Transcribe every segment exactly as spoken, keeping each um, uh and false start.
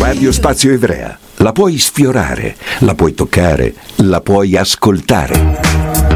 Radio Spazio Ivrea. La puoi sfiorare, la puoi toccare, la puoi ascoltare.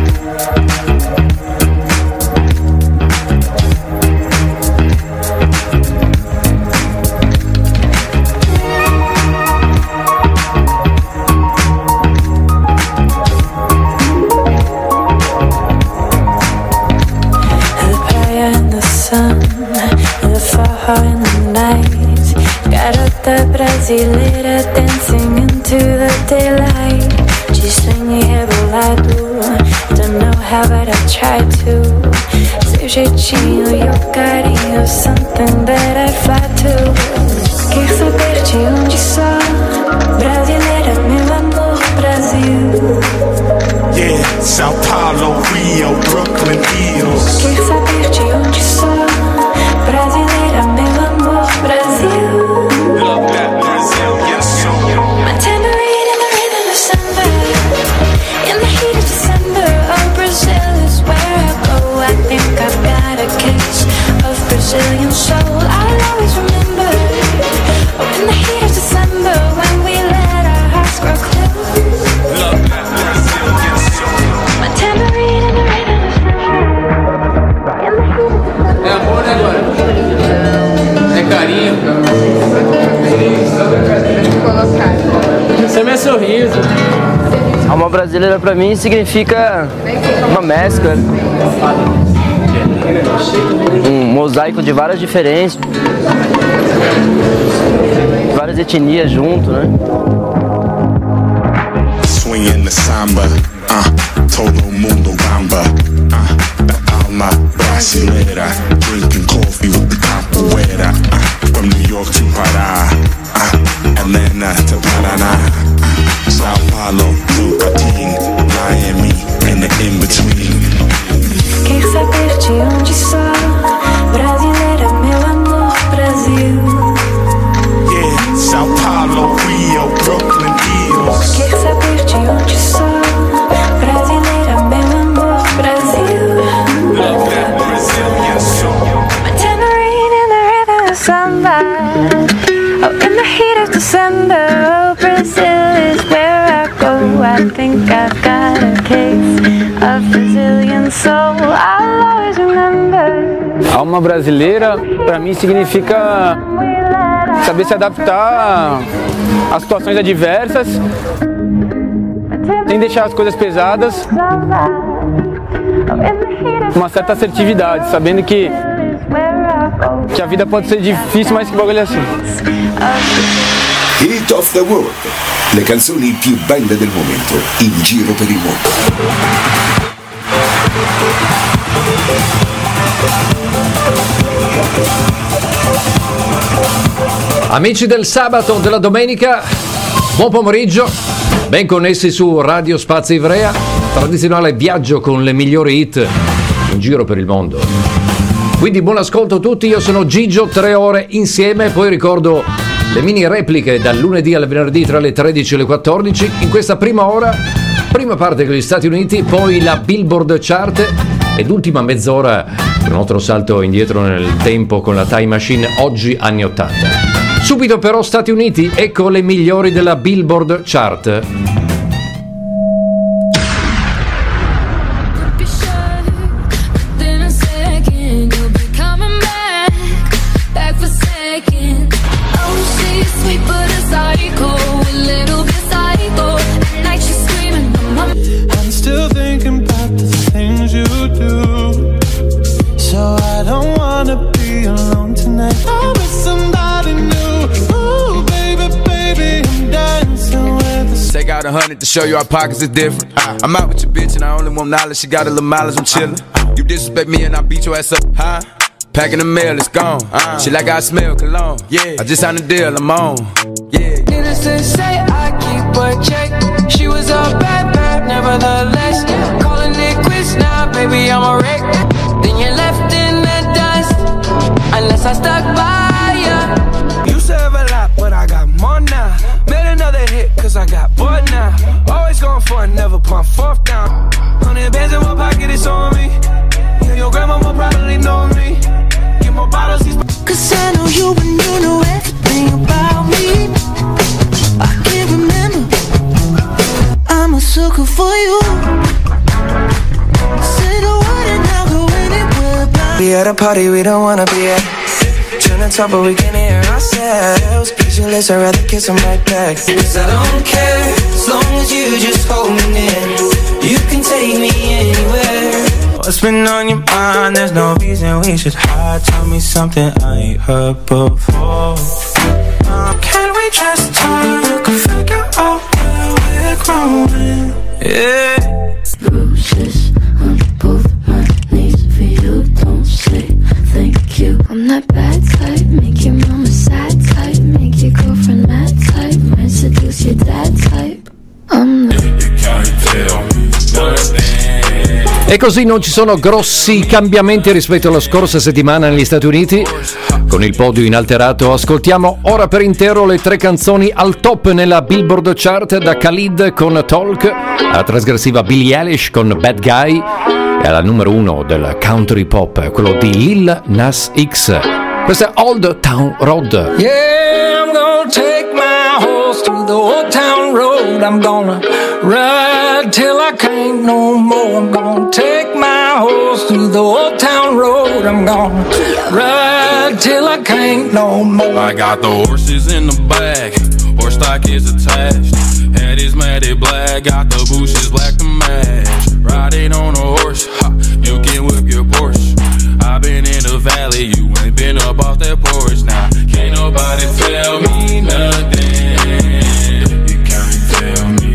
Brasileira dancing into the daylight. Distraem-me rebolado. Don't know how but I try to. Seu jeitinho e o carinho, something that I fly to. Quer saber de onde sou? Brasileira, meu amor, Brasil. Yeah, Sao Paulo, Rio, Brooklyn, Hills. Quer saber de onde sou? Brasileira, meu amor, Brasil. Love that Brazilian soul. My tambourine in the rhythm of samba. In the heat of December, oh, Brazil is where I go. I think I've got a case of Brazilian soul. I'll always remember. Oh, in the heat of December, when we let our hearts grow close. Love that Brazilian soul. My tambourine in the rhythm of samba. In the heat of December. É amor, né, agora? É carinho, cara. Esse é meu sorriso. Alma brasileira pra mim significa uma mescla, um mosaico de várias diferenças, várias etnias junto, né? Swinging the samba, uh, todo mundo bamba, uh, the alma brasileira, drinking coffee with the capoeira, uh, from New York to Pará, uh, Atlanta to Paraná, Sao Paulo to Patin, Miami, and the in-between. Quer saber de onde sou? Brasileira, meu amor, Brasil. Yeah, Sao Paulo, Rio, Brooklyn, Hills. Quer saber de onde sou? Brasileira, meu amor, Brasil. Love that Brazilian soul. My tambourine in the rhythm of samba. Oh, in the heat of December, oh, Brazil is where I go. I think I've got a case of Brazilian soul. I'll always remember. Alma brasileira, pra mim, significa saber se adaptar a situações adversas, sem deixar as coisas pesadas, com uma certa assertividade, sabendo que, que a vida pode ser difícil, mas que o bagulho é assim. Hit of the World. Le canzoni più belle del momento, in giro per il mondo. Amici del sabato, della domenica, buon pomeriggio, ben connessi su Radio Spazio Ivrea, tradizionale viaggio con le migliori hit in giro per il mondo. Quindi buon ascolto a tutti, io sono Gigio, tre ore insieme, poi ricordo le mini repliche dal lunedì al venerdì tra le tredici e le quattordici. In questa prima ora, prima parte con gli Stati Uniti, poi la Billboard Chart ed ultima mezz'ora un altro salto indietro nel tempo con la Time Machine, oggi anni ottanta. Subito però Stati Uniti, ecco le migliori della Billboard Chart. Out a hundred to show you our pockets is different. I'm out with your bitch and I only want knowledge. She got a little mileage, I'm chillin'. You disrespect me and I beat your ass up, huh? Packing the mail, it's gone. She like I smell cologne. Yeah, I just signed a deal, I'm on. Yeah. Needless to say, I keep a check. She was a bad, bad, nevertheless. Calling it quits now, baby, I'm a wreck. Then you're left in the dust, unless I stuck by ya. You serve a lot, but I got more now. Made another hit, cause I got bored now. Always going for it, never pump fourth down. Hundred bands in my pocket, it's on me. Yeah, your grandma will probably know me. Get more bottles, these. Cause I know you and you know everything about me. at a party we don't wanna be at. Trying to talk but we can't hear ourselves. Pictureless, I'd rather kiss them right back. Cause I don't care, as long as you just hold me near. You can take me anywhere. What's been on your mind? There's no reason we should hide. Tell me something I ain't heard before. uh, Can we just talk, figure out where we're growing? Yeah. Bruises on both my knees for you, don't say thank you. I'm that bad type, make your mama sad type, make your girlfriend mad type, might seduce your dad type. I'm the... You can't tell me nothing. E così non ci sono grossi cambiamenti rispetto alla scorsa settimana negli Stati Uniti. Con il podio inalterato ascoltiamo ora per intero le tre canzoni al top nella Billboard Chart, da Khalid con Talk alla trasgressiva Billie Eilish con Bad Guy e alla numero uno del country pop, quello di Lil Nas X. Questa è Old Town Road. Yeah, I'm gonna take my horse to the old town road. I'm gonna ride till I can't no more. I'm gonna take my horse to the old town road. I'm gonna ride till I can't no more. I got the horses in the back, horse stock is attached. Head is matted black, got the bushes black to match. Riding on a horse, ha, you can whip your Porsche. I've been in the valley, you ain't been up off that porch. Now, can't nobody tell me nothing. You can't tell me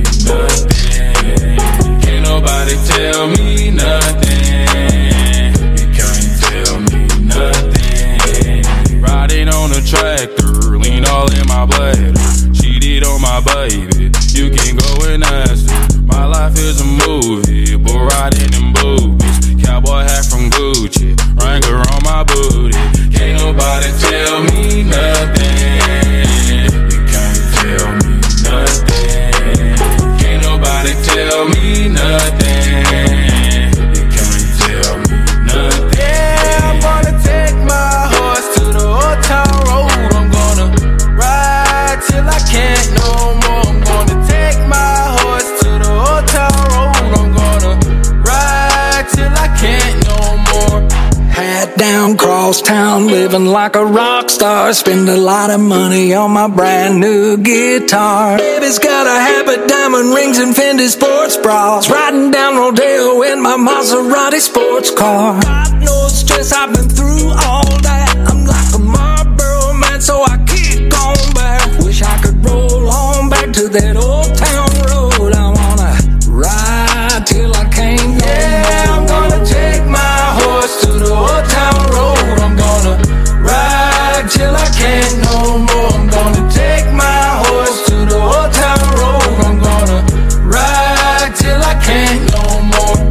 nothing. Can't nobody tell me nothing. You can't tell me nothing. Riding on a tractor, lean all in my bladder. Cheated on my baby, you can go and ask her. My life is a movie, bull riding in boobies. Cowboy hat from Gucci, Wrangler on my booty. Can't nobody tell me nothing. You can't tell me nothing. Can't nobody tell me nothing. You can't tell me nothing. Yeah, I'm gonna take my horse to the old town road. I'm gonna ride till I can't no more. I'm gonna take my horse to the old town road. I'm gonna ride till I can't no more. Hat down, cross town, living like a rock star. Spend a lot of money on my brand new guitar. Baby's got a habit, diamond rings and Fendi sports bras. Riding down Rodeo in my Maserati sports car. Got no stress, I've been through all that. I'm like a Marlboro man, so I kick on back. Wish I could roll on back to that old town road. I wanna ride till I can't no Yeah, more. I'm gonna take my horse to the old town road. I'm gonna ride till I can't no more. I'm gonna take my horse to the old town road. I'm gonna ride till I can't no more.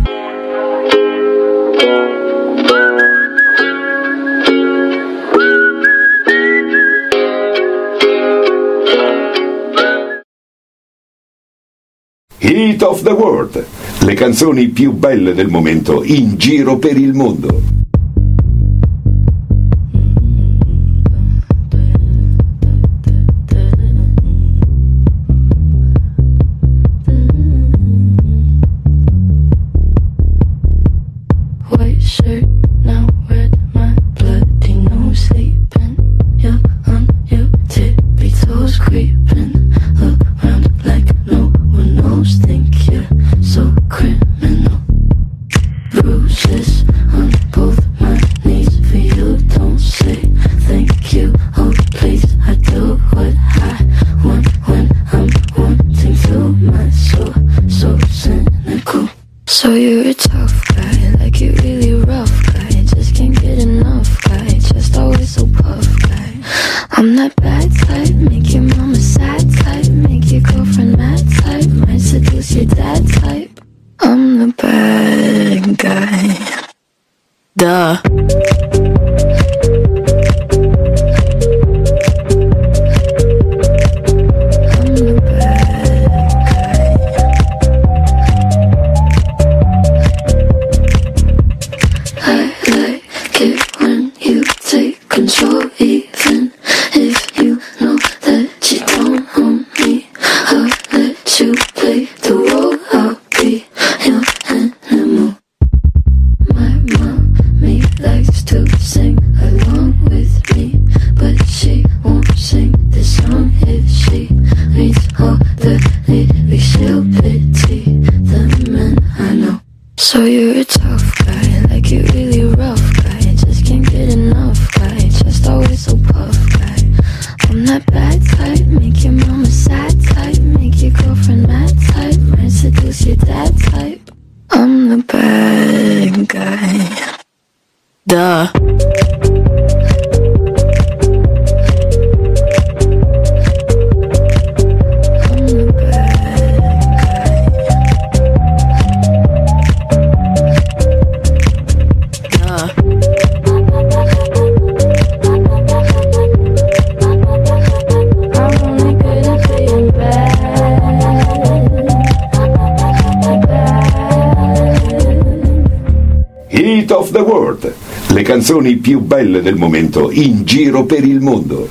Hit of the World, le canzoni più belle del momento in giro per il mondo. White shirt, now red, my bloody nose sleeping. You're on your tippy toes creeping around like no one knows. Think you're so criminal. Bruises on both my knees for you, don't say thank you. Oh please, I do what I want when I'm wanting to. My soul, so cynical. So you're a tough guy, like you're really rough guy. Just can't get enough guy, just always so puff guy. I'm that bad type, make your mama sad type, make your girlfriend mad type, might seduce your dad type. I'm the bad guy. Duh. I like it when you take control, even if you know that you that type. I'm the bad guy. Duh. Hit of the World, le canzoni più belle del momento in giro per il mondo.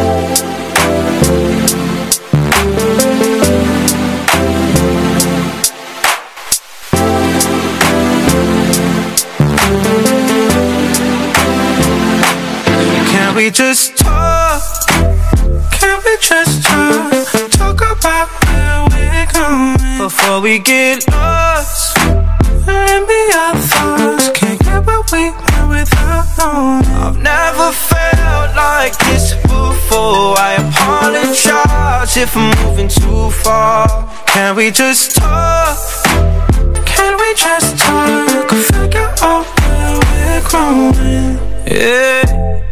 Can we just talk? Can we just talk? Talk about where we're going before we get lost. And be our thoughts. Can't get what we want without knowing. I've never felt like this before. I apologize if I'm moving too far. Can we just talk? Can we just talk? Figure out where we're growing. Yeah.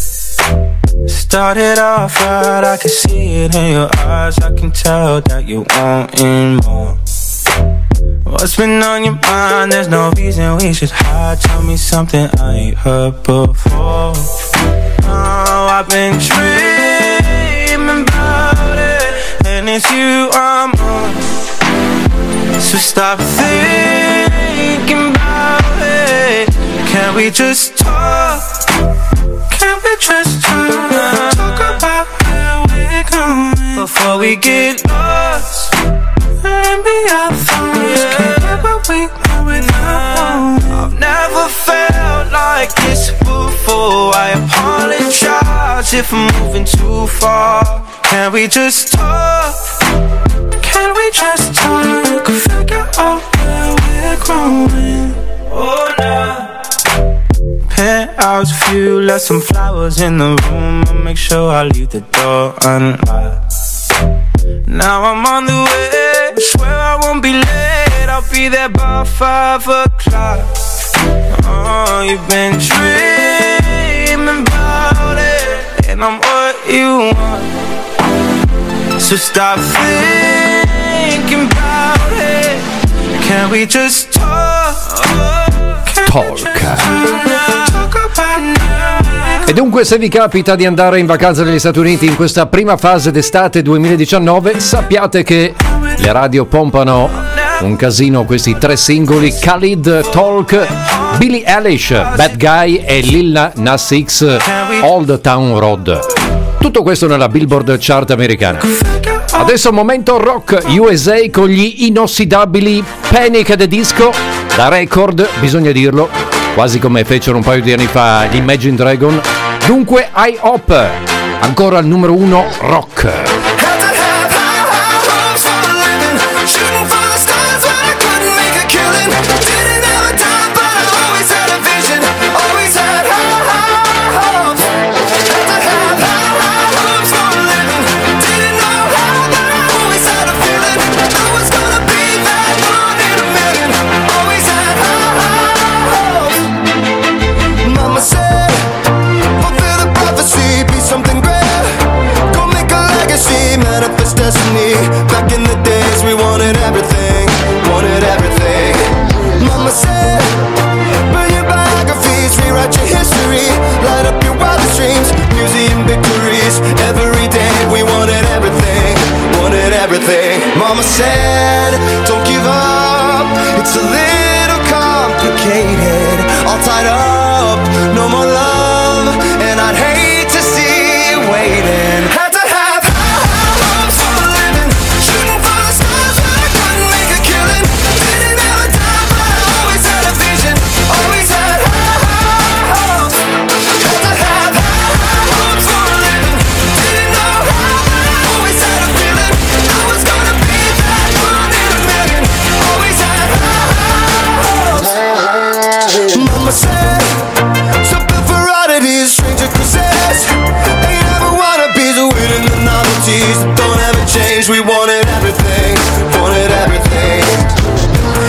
Started off right, I can see it in your eyes. I can tell that you wanting more. What's been on your mind? There's no reason we should hide. Tell me something I ain't heard before. Oh, I've been dreaming about it, and it's you I'm on. So stop thinking about it. Can we just talk? Can we just talk? Talk about where we're going before we get lost. And be our thoughts. Can't get what we want without knowing. I've never felt like this before. I apologize if I'm moving too far. Can we just talk? Can we just talk? Figure out where we're growing. Oh no. Penthouse view, left some flowers in the room. I'll make sure I leave the door unlocked. Now I'm on the way, I swear I won't be late. I'll be there by five o'clock. Oh, you've been dreaming about it, and I'm what you want. So stop thinking about it. Can we just talk? Talk. E dunque, se vi capita di andare in vacanza negli Stati Uniti in questa prima fase d'estate duemiladiciannove, sappiate che le radio pompano un casino questi tre singoli: Khalid, Talk, Billie Eilish, Bad Guy e Lil Nas X, Old Town Road. Tutto questo nella Billboard Chart americana. Adesso momento rock U S A con gli inossidabili Panic! At the Disco, da record, bisogna dirlo, quasi come fecero un paio di anni fa gli Imagine Dragon. Dunque I Hope, ancora al numero uno rock. Destiny. Back in the days we wanted everything, wanted everything. Mama said, burn your biographies, rewrite your history, light up your wildest dreams, museum victories. Every day we wanted everything, wanted everything. Mama said, don't give up, it's a little complicated. All tied up, no more love, and I'd hate to see you waiting. We wanted everything, wanted everything.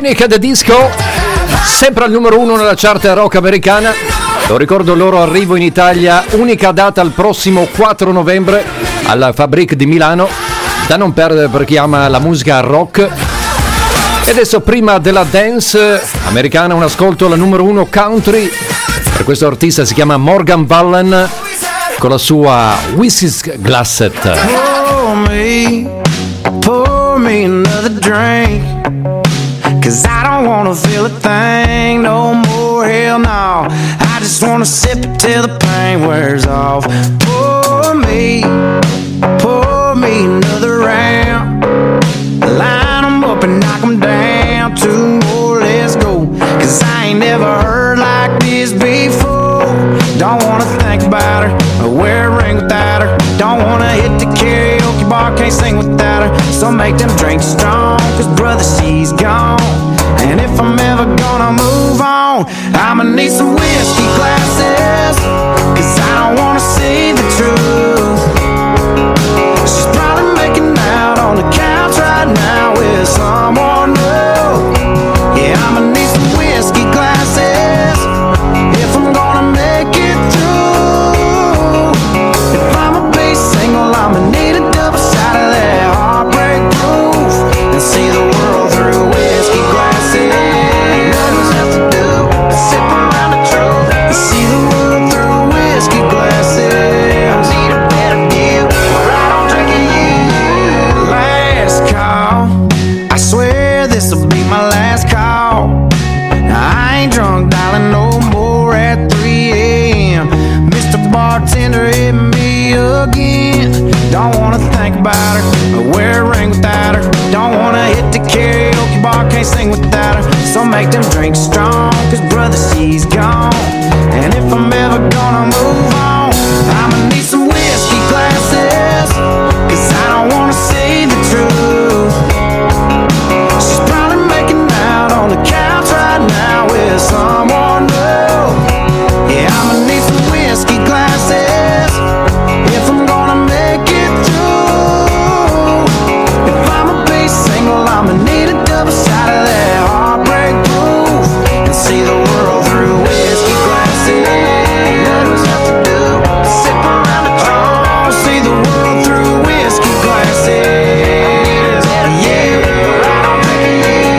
Panic! The Disco, sempre al numero uno nella chart rock americana. Lo ricordo, il loro arrivo in Italia, unica data il prossimo quattro novembre alla Fabrique di Milano, da non perdere per chi ama la musica rock. E adesso, prima della dance americana, un ascolto alla numero uno country. Per questo artista si chiama Morgan Wallen con la sua Whiskey Glasset. Pour me, pour me another drink, 'cause I don't wanna feel a thing no more, hell no. I just wanna sip it till the pain wears off. Pour me, pour me another round, line them up and knock them down, two more, let's go. 'Cause I ain't never heard like this before. Don't wanna think about her, or wear a ring without her. Don't wanna hit the karaoke bar, can't sing without her. So make them drinks strong, 'cause brother, she's gone. And if I'm ever gonna move on, I'ma need some whiskey glasses, 'cause I don't wanna see the truth. She's probably making out on the couch right now with someone new. Yeah, I'ma need some whiskey glasses if I'm gonna make it through. If I'ma be single, I'ma need a double shot of that heartbreak proof, and see the world through whiskey glasses. Nothing's left to do but sip around the truth, and see the world through whiskey glasses. Need a better deal, or I don't drink it. You last call, I swear this'll be my last call. I ain't drunk, darling, no more at three a.m. Mister Bartender, hit me again. Don't wanna think about her, or wear a ring without her. Don't wanna hit the karaoke bar, can't sing without her. So make them drinks strong, 'cause brother, she's gone. And if I'm ever gonna move on, I'ma need some whiskey glasses, 'cause I don't wanna see the truth. She's probably making out on the couch right now with someone new. Yeah, I'ma need some whiskey glasses if I'm gonna make it through. If I'ma be single, I'ma need a double shot of that heartbreak proof, and see the world through whiskey glasses. Nothing's left to do but sip around the truth, see the world through whiskey glasses. Yeah, I don't drink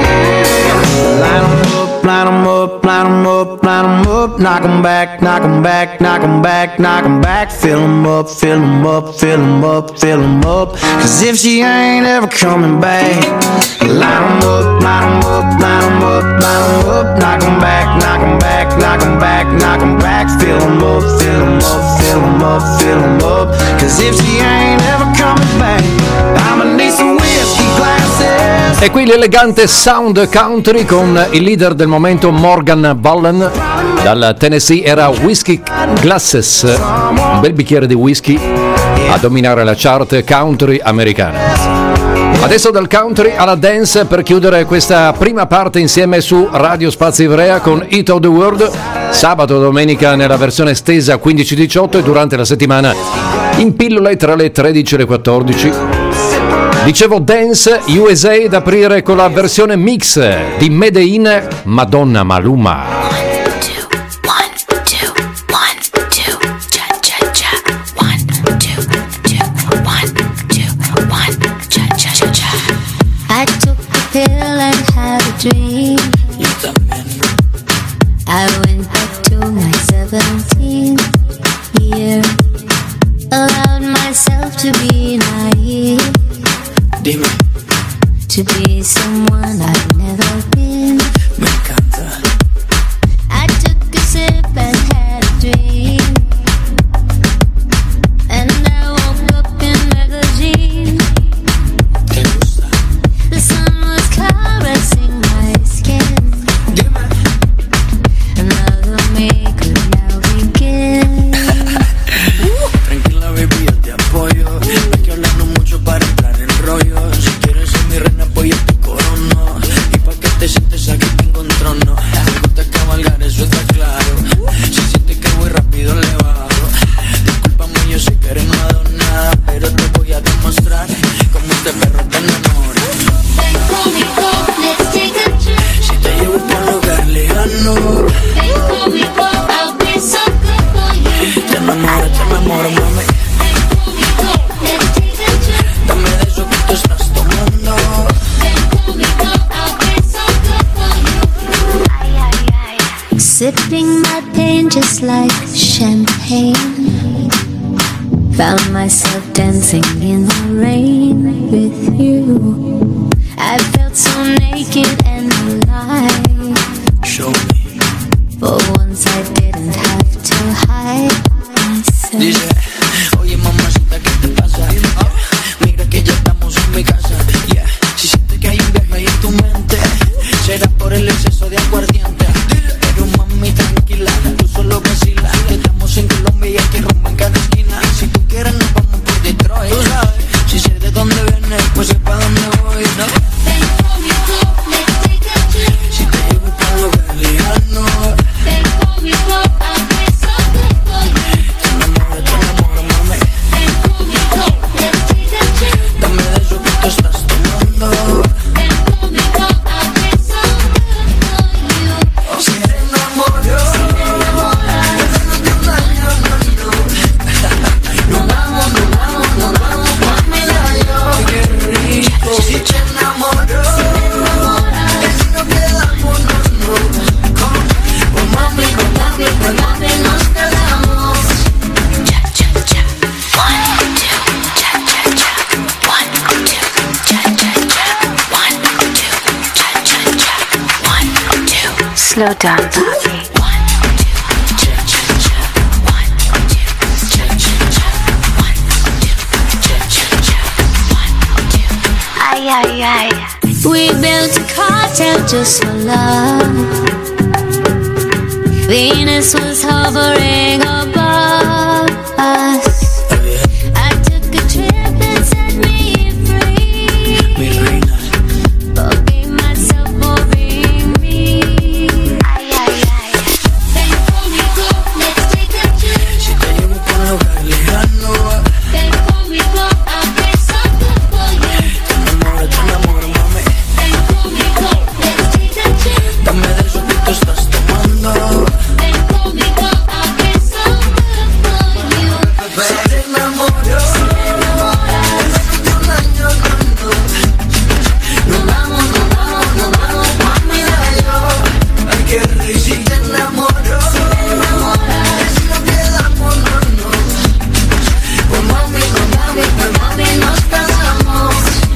it. Line 'em up, line 'em up, line 'em up, line 'em up, knock 'em back, knock 'em back, knock 'em back, knock 'em back, fill 'em up, fill 'em up, fill 'em up, fill 'em up. 'Cause if she ain't ever coming back, line 'em up, line 'em up, line 'em up, line 'em up, knock 'em back, knock 'em back, knock 'em back, knock 'em back, fill 'em up, fill 'em up, fill 'em up, fill 'em up. 'Cause if she ain't ever coming back, I'ma need some whiskey glasses. E qui l'elegante sound country con il leader del momento Morgan Wallen. Dal Tennessee era Whiskey Glasses, un bel bicchiere di whisky a dominare la chart country americana. Adesso dal country alla dance per chiudere questa prima parte insieme su Radio Spazio Ivrea con Hit of the World, sabato e domenica nella versione estesa quindici diciotto e durante la settimana in pillole tra le tredici e le quattordici. Dicevo dance U S A ad aprire con la versione mix di Medellin, Madonna Maluma. I took a pill and had a dream. I went back to my seventeenth year. Allowed myself to be naive. Dime. To be someone I've never been. Me encanta. I took a sip and had a dream. And I woke up in magazine. The sun was caressing my skin. Another me could now begin. Tranquila baby, yo te apoyo. No hay que hablarnos mucho para entrar en rollo. Si quieres ser mi reina, pues yo te corono. like champagne. Found myself dancing in the rain with you. I felt so naked and alive. Show me. For once I didn't have to hide myself. Dice, oye mamacita, ¿qué te pasa? Yeah. Mira que ya estamos en mi casa. Yeah. Si sientes que hay un viaje ahí en tu mente, será por el exceso de aguardiente. Pero mami, tranquila, tú solo vacila. Que estamos en Colombia y hay que rumbo en cada esquina. Si tú quieres nos vamos por Detroit. Tú sabes, si sé de dónde vienes, pues sé pa' dónde voy, ¿no? Si te llevo pa' lo galeano. Dame de eso que tú estás tomando. Si te enamoro, nos vamos, nos vamos, nos vamos pa' Medallo. Qué rico. Si te enamoro, si nos quedamos, no, no. Con mami, con mami, con mami nos quedamos. Cha cha cha, one two, cha cha cha, one two, cha cha cha, one two, cha cha cha, one two. Slow down, Bobby. One two, cha cha cha, one two, cha cha cha, one two, cha cha cha, one two. Ay ay ay. We built a cartel just for love. Venus was hovering above us. I took a trip and set me free. Mi reina. Forgave myself for being me. Ay, ay, ay. Ven conmigo, let's take a trip. Si te llevo por lo galeano. Ven conmigo, I'll get some good for you. Te enamoro, te enamoro, mami. Ven conmigo, let's take a trip. Dame de eso que tú estás tomando. Ven conmigo, I'll get some good for you. Si te enamoro, un año, no, no. Nos vamos, nos vamos, nos vamos pa' Medallo. Ay, qué rico. Si te enamoro, si nos quedamos, no, no. Con mami, con mami, con mami nos casamos.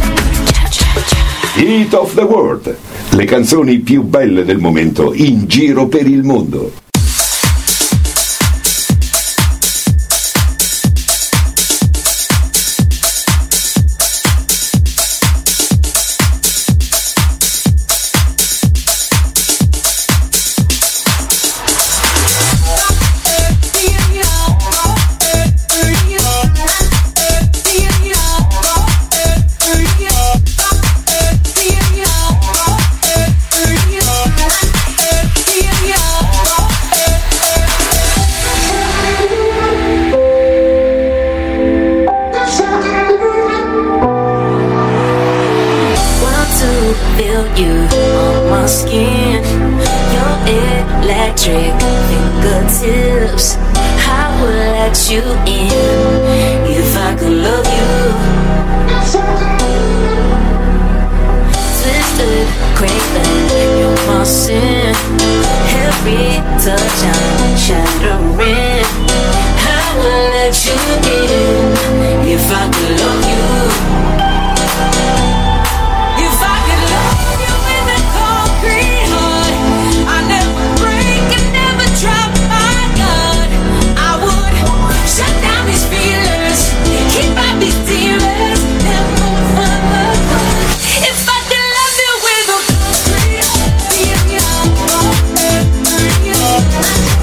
Hit of the World, le canzoni più belle del momento in giro per il mondo. Want to feel you on my skin. Your electric fingertips. I would let you in if I could love you. Twisted, craving, you're my sin. Every touch I'm shattering. I would let you in if I could love you. If I could love you in the concrete heart, I never break and never drop my guard. I would shut down these feelings, keep out these demons, never fun. If I could love you with a concrete heart,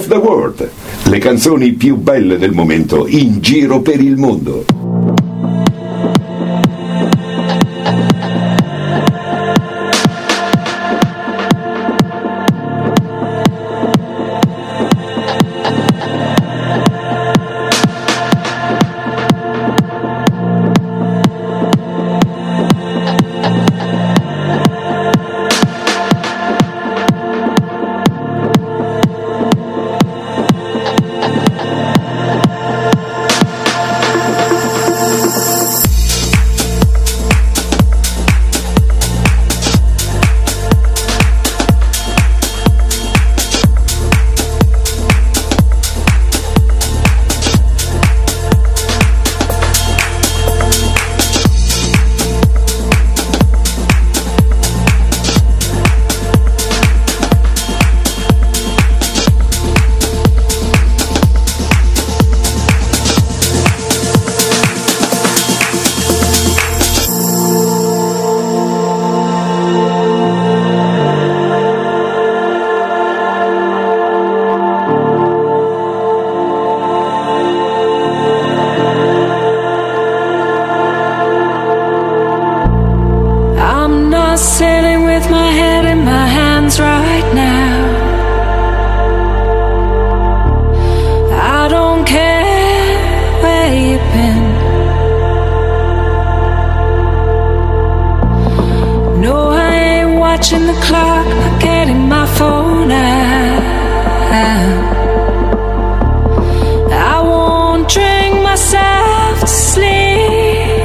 of the World, le canzoni più belle del momento in giro per il mondo. Sitting with my head in my hands right now. I don't care where you've been. No, I ain't watching the clock, not getting my phone out. I won't drink myself to sleep.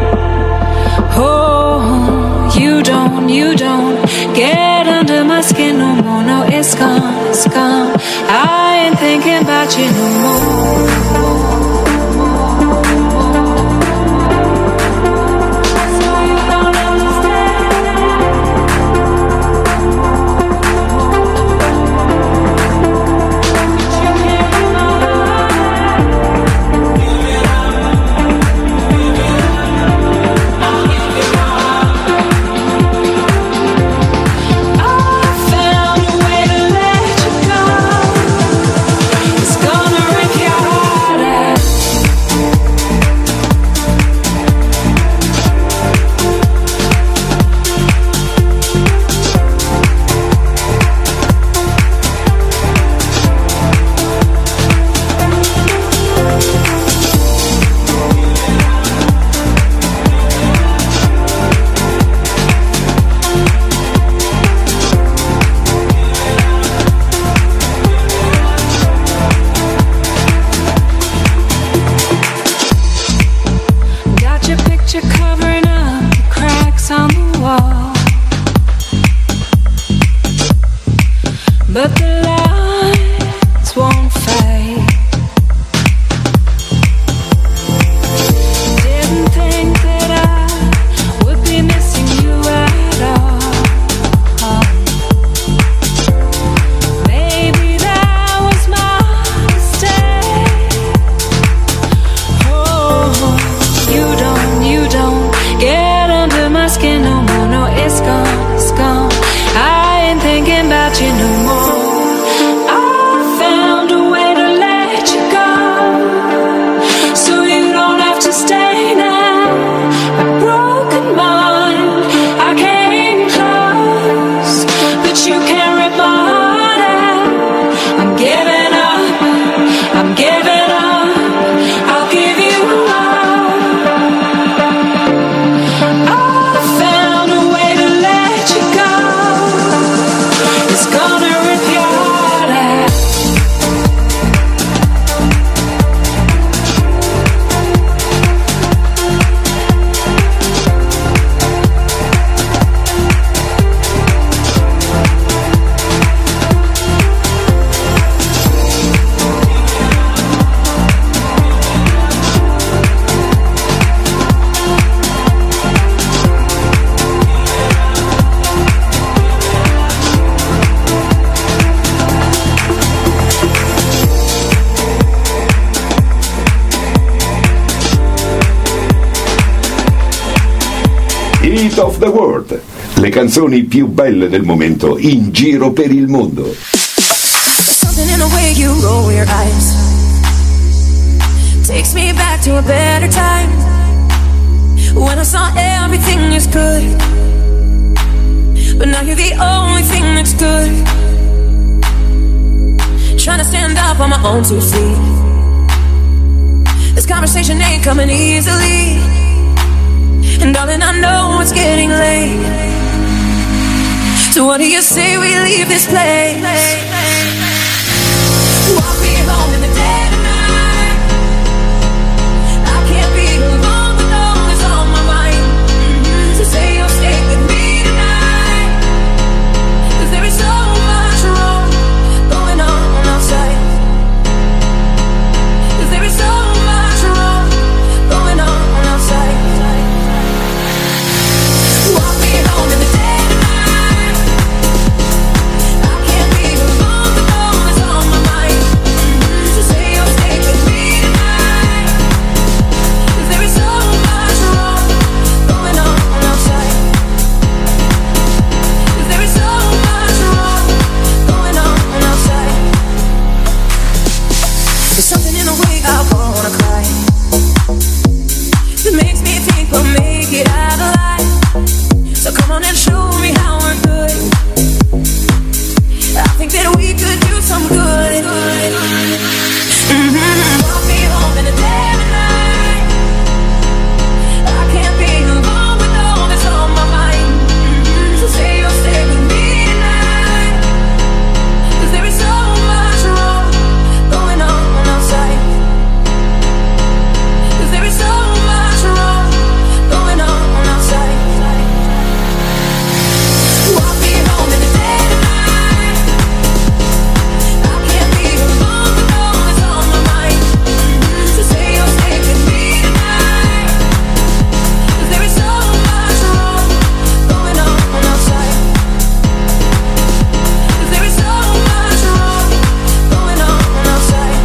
Oh, you don't, you don't get under my skin no more. No, it's gone, it's gone. I ain't thinking about you no more. But the lights won't fade. Didn't think that I would be missing you at all. Maybe that was my mistake. Oh, you don't, you don't get under my skin no more. No, it's gone, it's gone. I ain't thinking about you no more. Hit of the World, le canzoni più belle del momento in giro per il mondo. something in the way you roll your eyes. Takes me back to a better time when I saw everything is good, but now you're the only thing that's good. Trying to stand up on my own two feet. This conversation ain't coming easily, and darling, I know it's getting late. So what do you say we leave this place? Walk me home in the dead of night. I can't be alone with all that's on my mind. Mm-hmm. So say you'll stay with me tonight, 'cause there is so much wrong going on outside. 'Cause there is so much wrong going on outside. Walk me home in the dead of night. I can't be alone with all that's on my mind. Mm-hmm. So say you'll stay with me tonight, 'cause there is so much wrong going on outside. 'Cause there is so much wrong going on outside. There's something in the way I wanna cry that makes me think we'll make it out alive. So come on and show me how we're good. I think that we could do some good. Mm-hmm. Walk me home in the dead of night. I can't be alone with all that's on my mind. Mm-hmm. So say you'll stay with me tonight, 'cause there is so much wrong going on outside. 'Cause there is so much wrong going on outside. Walk me home in the dead of night. I can't be alone with all that's on my mind. Mm-hmm. So say you'll stay with me tonight, 'cause there is so much wrong going on outside. 'Cause there is so much wrong going on outside.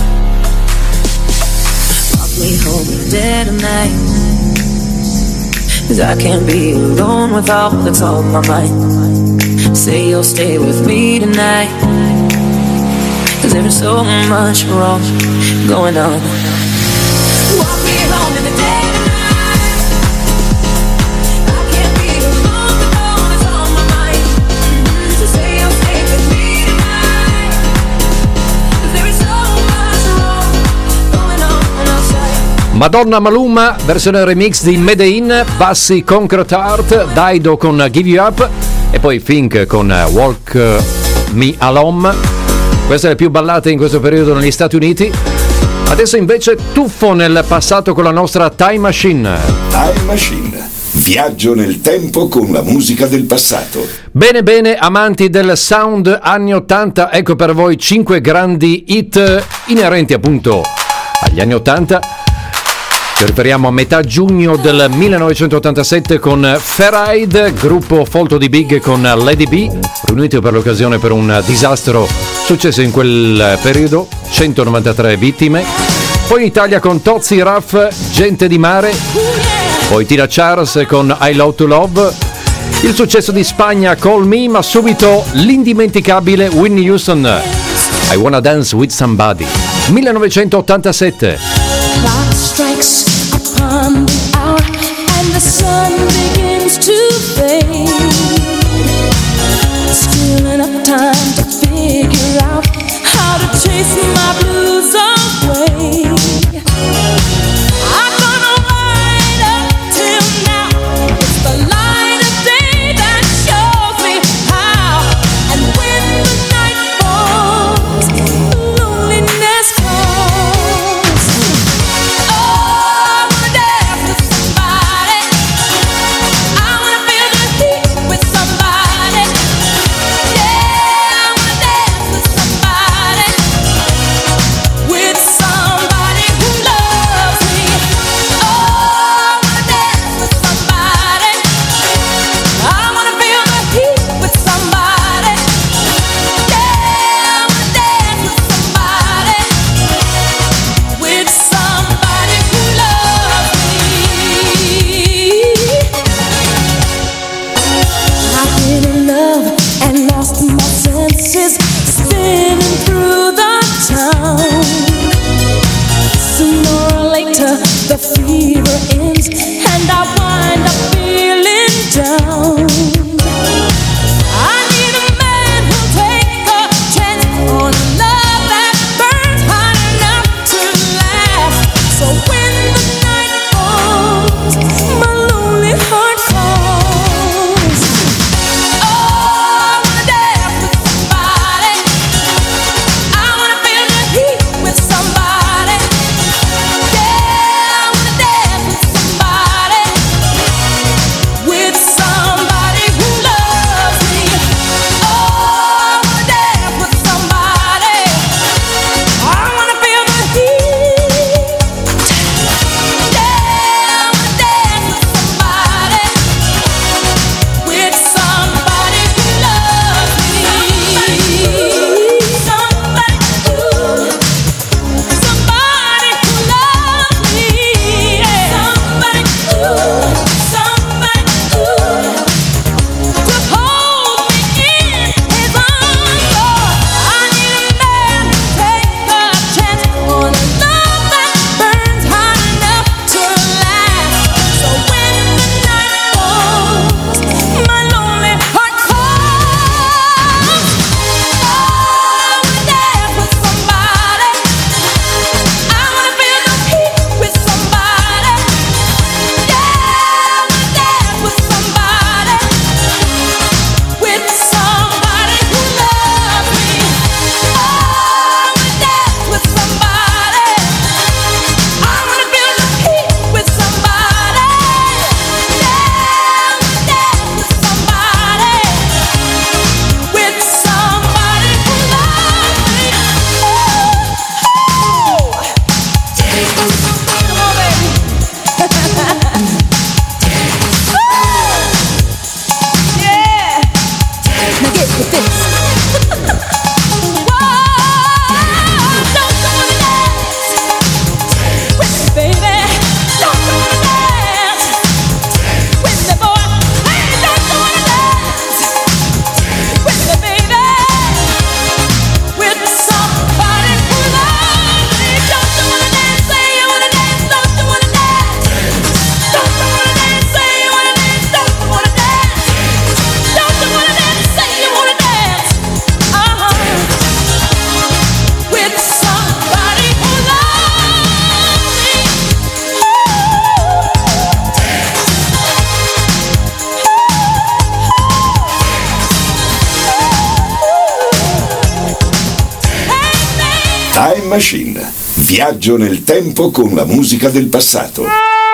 Walk me home in the dead of night, 'cause I can't be alone with all that's on my mind. Say you'll stay with me tonight, 'cause there is so much wrong going on. Walk me home in the dead of night. I can't be alone with all that's on my mind. Mm-hmm. So say you'll stay with me tonight, 'cause there is so much wrong going on outside. Madonna Maluma, versione remix di Medellin, Bassi Concrete Heart, Daido con Give You Up e poi Fink con Walk Me Alone. Queste le più ballate in questo periodo negli Stati Uniti. Adesso invece tuffo nel passato con la nostra Time Machine. Time Machine. Viaggio nel tempo con la musica del passato. Bene bene, amanti del sound anni ottanta, ecco per voi cinque grandi hit inerenti appunto agli anni ottanta. Ci riferiamo a metà giugno del millenovecentottantasette con Fair gruppo folto di big con Lady B, riunito per l'occasione per un disastro successo in quel periodo, centonovantatré vittime. Poi in Italia con Tozzi Raff, Gente di Mare. Poi Tina Charles con I Love to Love. Il successo di Spagna Call Me, ma subito l'indimenticabile Whitney Houston, I Wanna Dance With Somebody, millenovecentottantasette. Clock strikes upon the hour and the sun begins to fade. Still enough time to figure out how to chase my blues away. I'm gonna ride up till now. It's the light of day that shows me how. And when the night falls, loneliness calls. Oh, I wanna dance with somebody. I wanna feel the heat with somebody. Yeah, I wanna dance with somebody. With the fever ends and I wind up feeling down. I need a man who'll take a chance on a love that burns hot enough to last. So when the night falls, my lonely heart calls. Oh, I wanna dance with somebody. I wanna feel the heat with somebody. Yeah, I wanna dance with somebody. With somebody who loves me. Oh, I wanna dance with somebody. I wanna feel the heat. Yeah, I wanna dance with somebody. With somebody who loves me. Somebody who, somebody who loves me. Yeah. Somebody who, somebody who, to hold me in his arms. Oh, I need a man to take a chance on a love that burns hot enough to last. So when the night falls, my lonely heart calls. Oh, I wanna dance with somebody. I wanna feel the heat with somebody. Yeah, I wanna dance with somebody. With somebody who loves me. Oh, I wanna dance with somebody. I wanna feel the heat with somebody. Yeah, I wanna dance with somebody. With somebody who loves me. Oh, come on, baby. Yeah. Now get with this. Whoa, don't you wanna dance with me, baby? Don't you wanna dance with me, boy? Hey, don't you wanna dance with me, baby? With somebody who loves me. Don't you wanna dance? Say you wanna dance. Don't you wanna dance? Don't you wanna dance? Say you wanna dance. Don't you wanna dance? Don't you wanna dance? Say you wanna dance. Uh-huh. With somebody who loves me. Time Machine. Viaggio nel tempo con la musica del passato.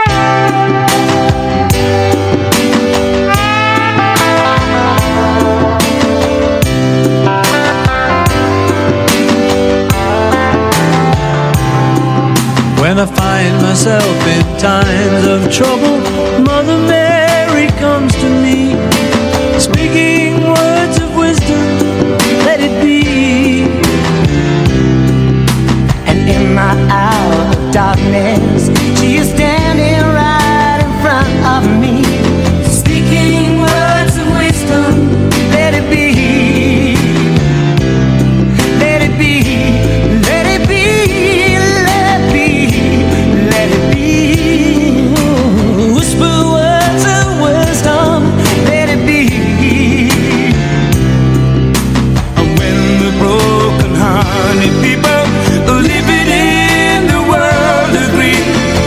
When I find myself in times of trouble, Mother Mary comes to me, speaking words of wisdom, let it be. And in my hour of darkness, she is standing right in front of me, speaking words of wisdom, let it be. Let it be, let it be, let it be, let it be. Whisper words of wisdom, let it be. And when the broken hearted people living in the world agree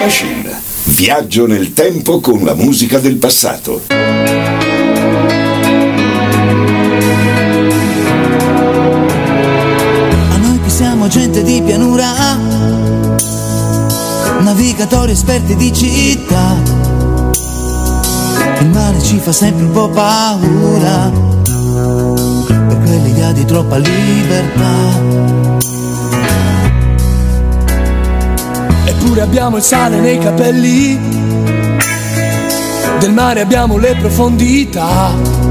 Machine. Viaggio nel tempo con la musica del passato. A noi che siamo gente di pianura, navigatori esperti di città, il mare ci fa sempre un po' paura, per quell'idea di troppa libertà. Eppure abbiamo il sale nei capelli, del mare abbiamo le profondità,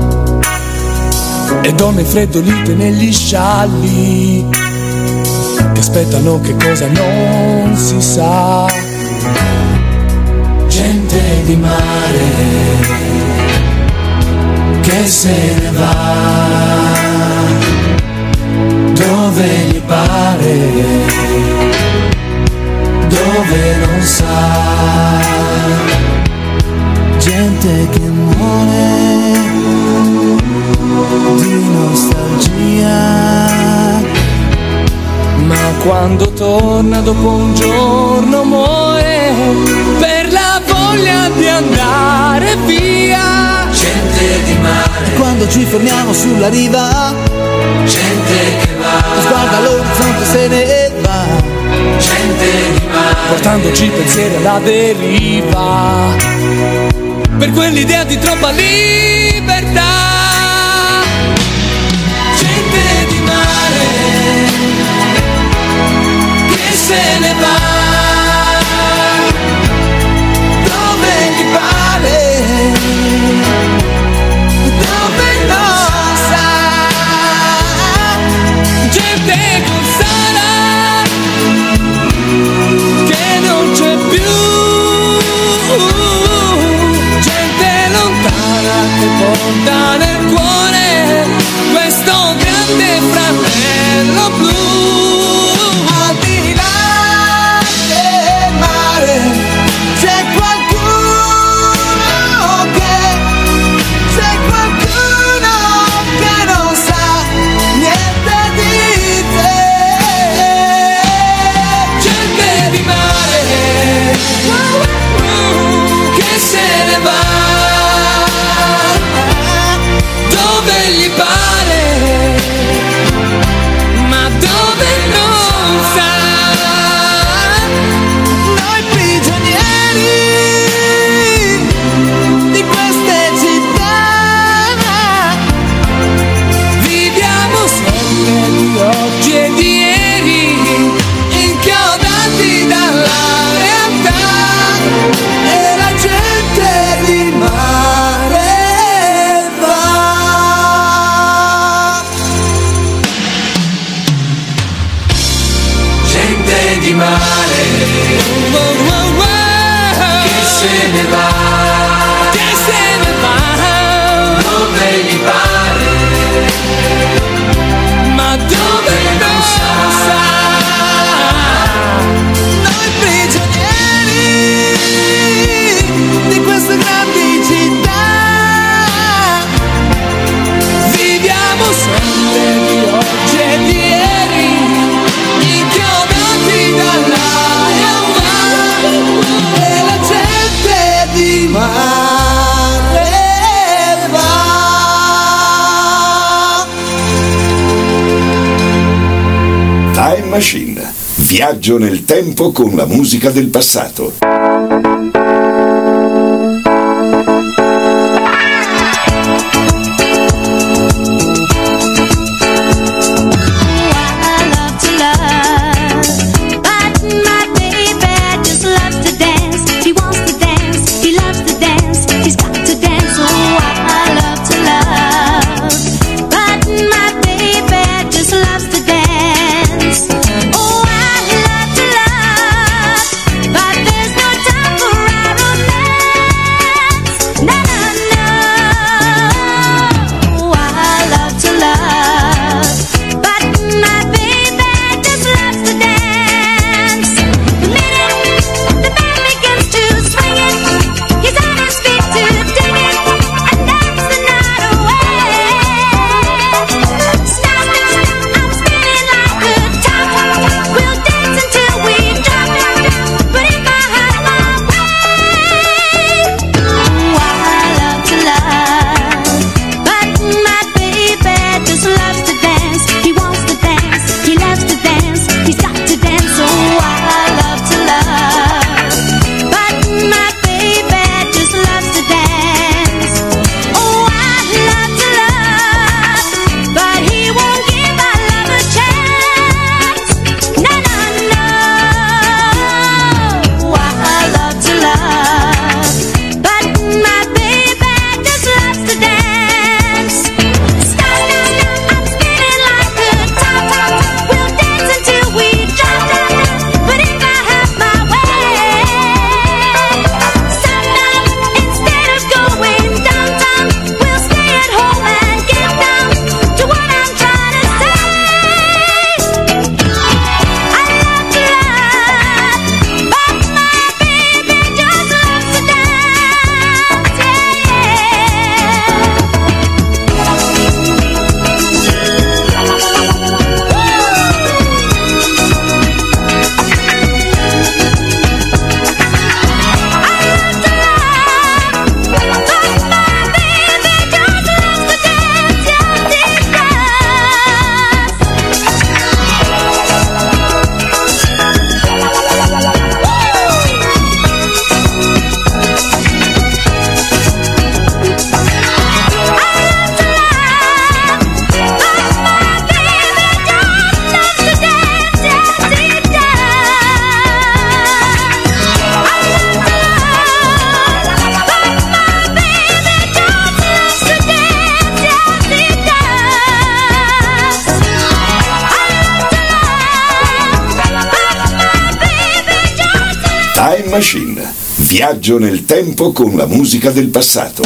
e donne freddolite negli scialli che aspettano che cosa non si sa. Gente di mare che se ne va dove gli pare, dove non sa. Gente che muore di nostalgia, ma quando torna dopo un giorno muore per la voglia di andare via. Gente di mare, quando ci fermiamo sulla riva, gente che va, sguarda l'orizzonte se ne va. Gente di mare, portandoci pensieri alla deriva, per quell'idea di troppa libertà. Gente di mare che se ne va dove gli pare, dove non sa. Gente con sana che non c'è più, gente lontana che porta nel cuore questo grande fratello blu. Al di là del mare c'è qualcuno che, c'è qualcuno che non sa niente di te. Gente di mare che se ne va dove gli pare, ma dove non sa. noi prigionieri di queste città, viviamo sempre di oggi e di ieri, inchiodati dalla realtà, e la gente di mare va. gente di mare che se ne va, che se ne va dove gli pare, ma dove non sa. Noi prigionieri di queste grandi città, viviamo sempre di oggi e di ieri, inchiodati dalla realtà, e la gente di mare va. Time Machine. Viaggio nel tempo con la musica del passato. But there's no Time Machine. Viaggio nel tempo con la musica del passato.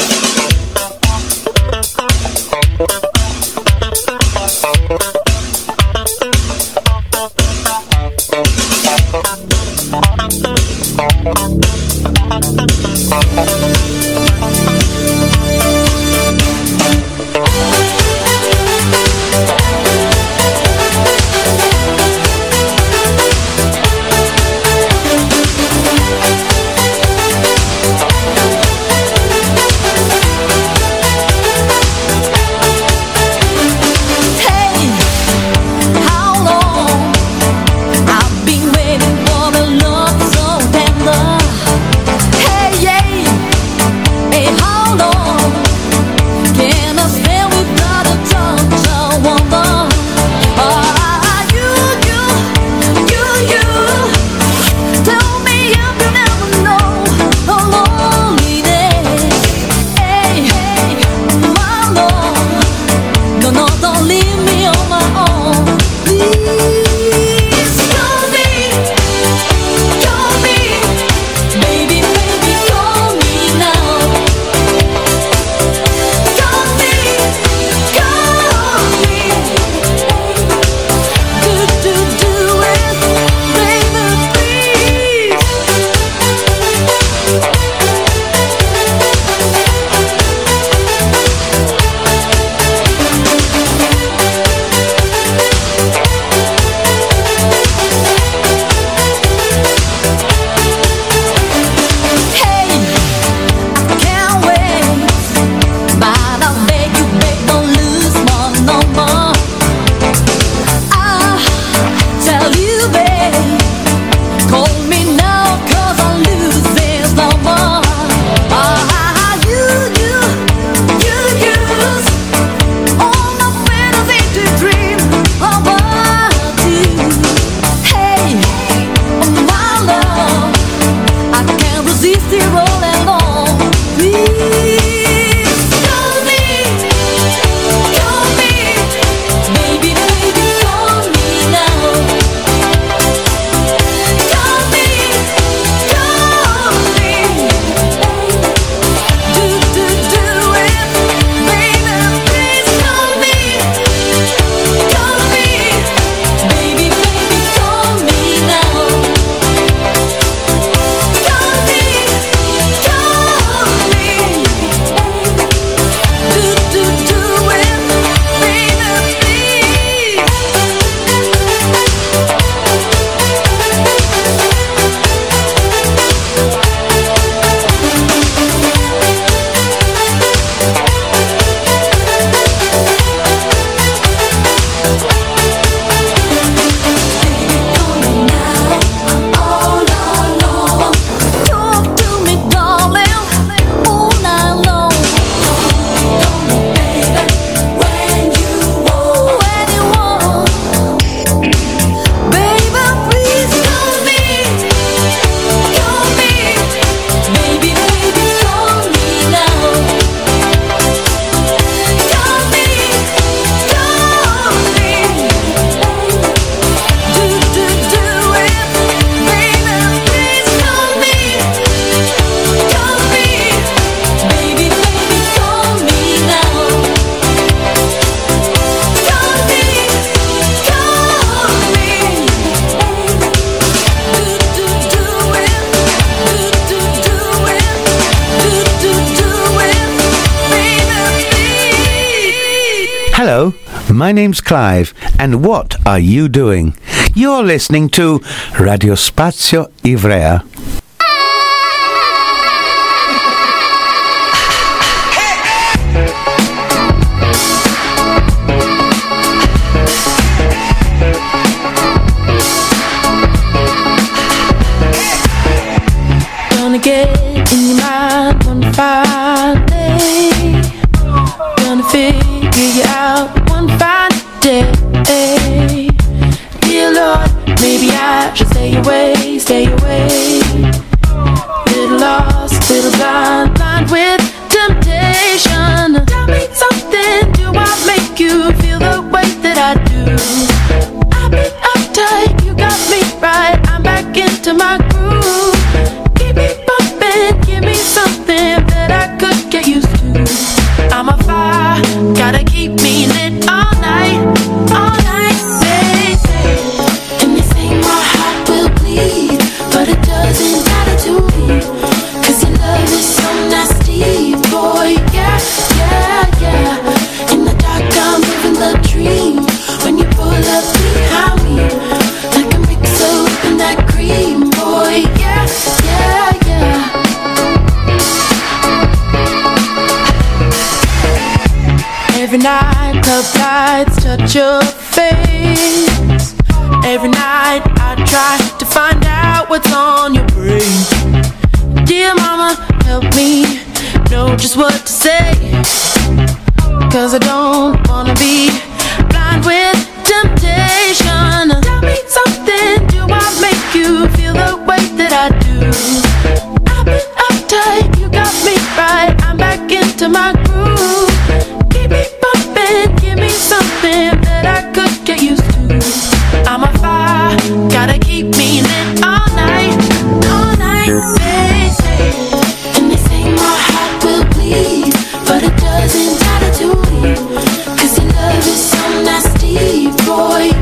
Hello, my name's Clive, and what are you doing? You're listening to Radio Spazio Ivrea. Gonna get in your mind one fine day. Gonna figure you out one fine day. Dear Lord, maybe I should stay away, stay away. Little lost, little blind, blind with temptation. Tell me something, do I make you feel the way that I do? I've been uptight, you got me right, I'm back into my groove. at your face. Every night I try to find out what's on your brain. Dear mama, help me know just what to say, 'cause I don't wanna be blind with temptation. Tell me something, do I make you feel the way that I do? I've been uptight, you got me right, I'm back into my groove. Keep me bumping, give me something that I could get used to. I'm a fire, gotta keep me lit all night, all night, baby. And they say my heart will bleed, but it doesn't matter to me, 'cause your love is so nasty, boy.